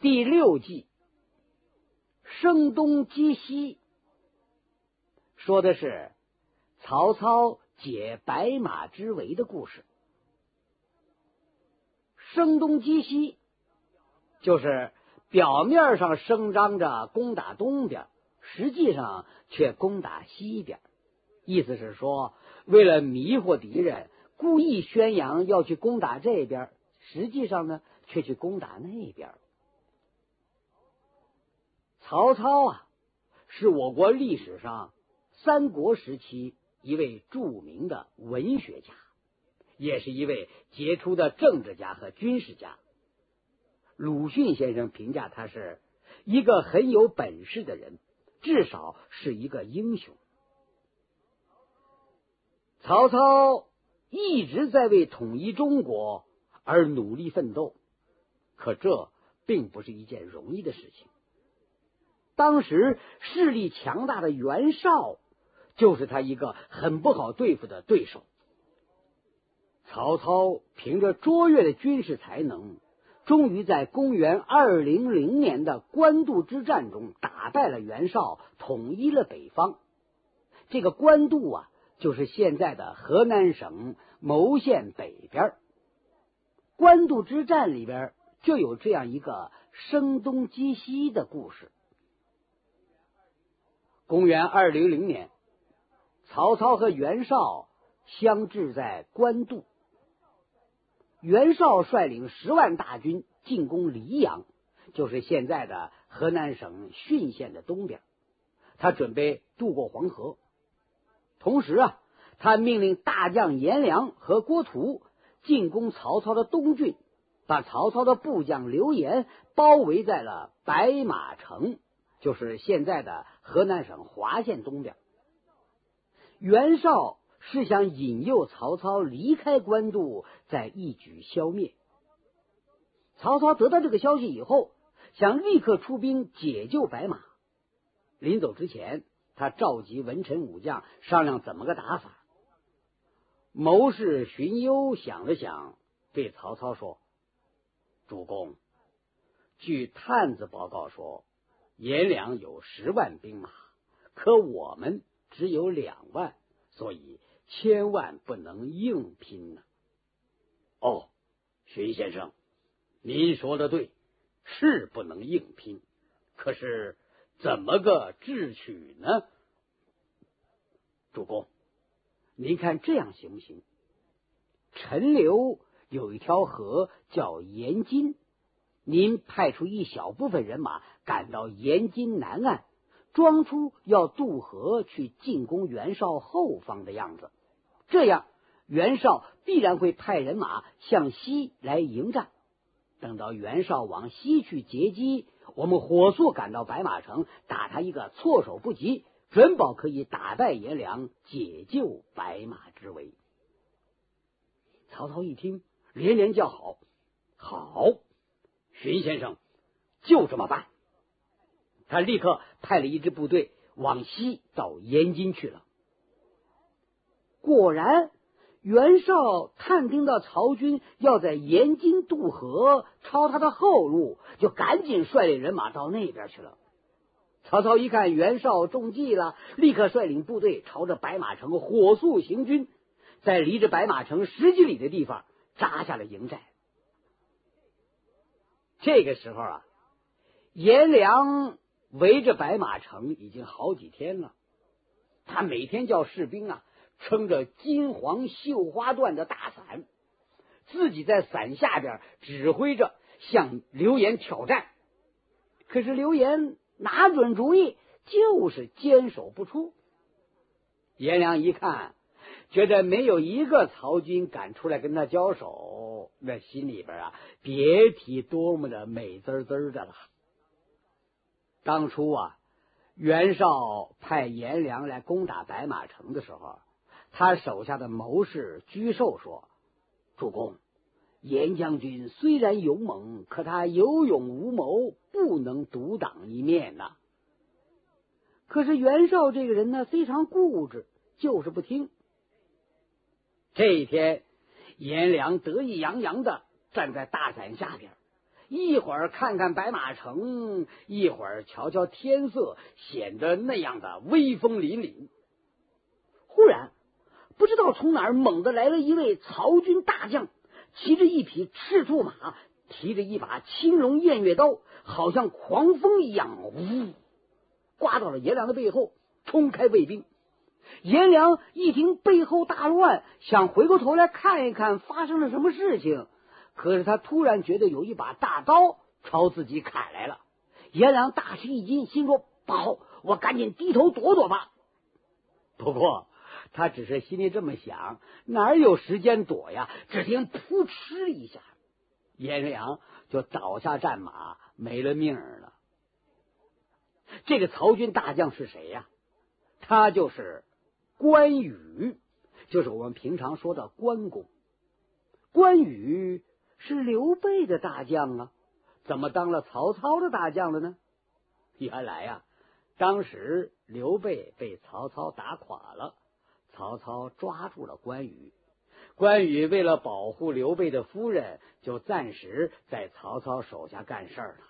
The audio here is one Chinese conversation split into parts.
第6计声东击西，说的是曹操解白马之围的故事。声东击西就是表面上声张着攻打东边，实际上却攻打西边，意思是说为了迷惑敌人，故意宣扬要去攻打这边，实际上呢却去攻打那边。曹操啊，是我国历史上三国时期一位著名的文学家，也是一位杰出的政治家和军事家。鲁迅先生评价他是一个很有本事的人，至少是一个英雄。曹操一直在为统一中国而努力奋斗，可这并不是一件容易的事情。当时势力强大的袁绍就是他一个很不好对付的对手。曹操凭着卓越的军事才能，终于在公元200年的官渡之战中打败了袁绍，统一了北方。这个官渡啊，就是现在的河南省牟县北边。官渡之战里边就有这样一个声东击西的故事。公元200年，曹操和袁绍相至在官渡。袁绍率领10万大军进攻黎阳，就是现在的河南省浚县的东边。他准备渡过黄河，同时啊，他命令大将颜良和郭图进攻曹操的东郡，把曹操的部将刘延包围在了白马城，就是现在的河南省滑县东边。袁绍是想引诱曹操离开官渡，再一举消灭。曹操得到这个消息以后，想立刻出兵解救白马。临走之前，他召集文臣武将商量怎么个打法。谋士荀攸想了想，对曹操说：主公，据探子报告说，颜良有10万兵马，可我们只有2万，所以千万不能硬拼呢。哦，荀先生，您说的对，是不能硬拼，可是怎么个智取呢？主公，您看这样行不行？陈留有一条河叫延津，您派出一小部分人马赶到延津南岸，装出要渡河去进攻袁绍后方的样子，这样袁绍必然会派人马向西来迎战。等到袁绍往西去截击，我们火速赶到白马城，打他一个措手不及，准保可以打败颜良，解救白马之围。曹操一听，连连叫好。好，荀先生，就这么办。他立刻派了一支部队往西到延津去了。果然，袁绍探听到曹军要在延津渡河，抄他的后路，就赶紧率领人马到那边去了。曹操一看袁绍中计了，立刻率领部队朝着白马城火速行军，在离着白马城10几里的地方扎下了营寨。这个时候啊，颜良围着白马城已经好几天了，他每天叫士兵啊撑着金黄绣花缎的大伞，自己在伞下边指挥着向刘延挑战。可是刘延拿准主意，就是坚守不出。颜良一看，觉得没有一个曹军敢出来跟他交手，那心里边啊别提多么的美滋滋的了。当初啊，袁绍派颜良来攻打白马城的时候，他手下的谋士居寿说：主公，颜将军虽然勇猛，可他有勇无谋，不能独当一面呐。可是袁绍这个人呢，非常固执，就是不听。这一天，颜良得意洋洋的站在大伞下边， 一会儿看看白马城，一会儿瞧瞧天色，显得那样的威风凛凛。忽然，不知道从哪儿猛地来了一位曹军大将，骑着一匹赤兔马，提着一把青龙偃月刀，好像狂风一样，呜，刮到了颜良的背后，冲开卫兵。颜良一听背后大乱，想回过头来看一看发生了什么事情，可是他突然觉得有一把大刀朝自己砍来了。颜良大吃一惊，心说不好，我赶紧低头躲躲吧。不过他只是心里这么想，哪有时间躲呀？只听扑哧一下，颜良就倒下战马，没了命了。这个曹军大将是谁呀？他就是关羽，就是我们平常说的关公。关羽是刘备的大将啊，怎么当了曹操的大将了呢？原来啊，当时刘备被曹操打垮了，曹操抓住了关羽，关羽为了保护刘备的夫人，就暂时在曹操手下干事了。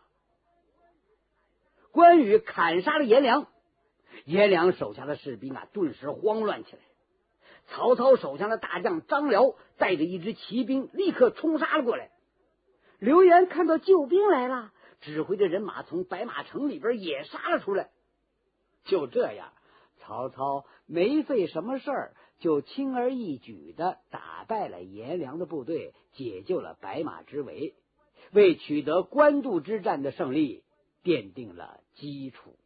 关羽砍杀了颜良，颜良手下的士兵啊，顿时慌乱起来。曹操手下的大将张辽带着一支骑兵立刻冲杀了过来。刘元看到救兵来了，指挥着人马从白马城里边也杀了出来。就这样，曹操没费什么事儿，就轻而易举的打败了颜良的部队，解救了白马之围，为取得官渡之战的胜利奠定了基础。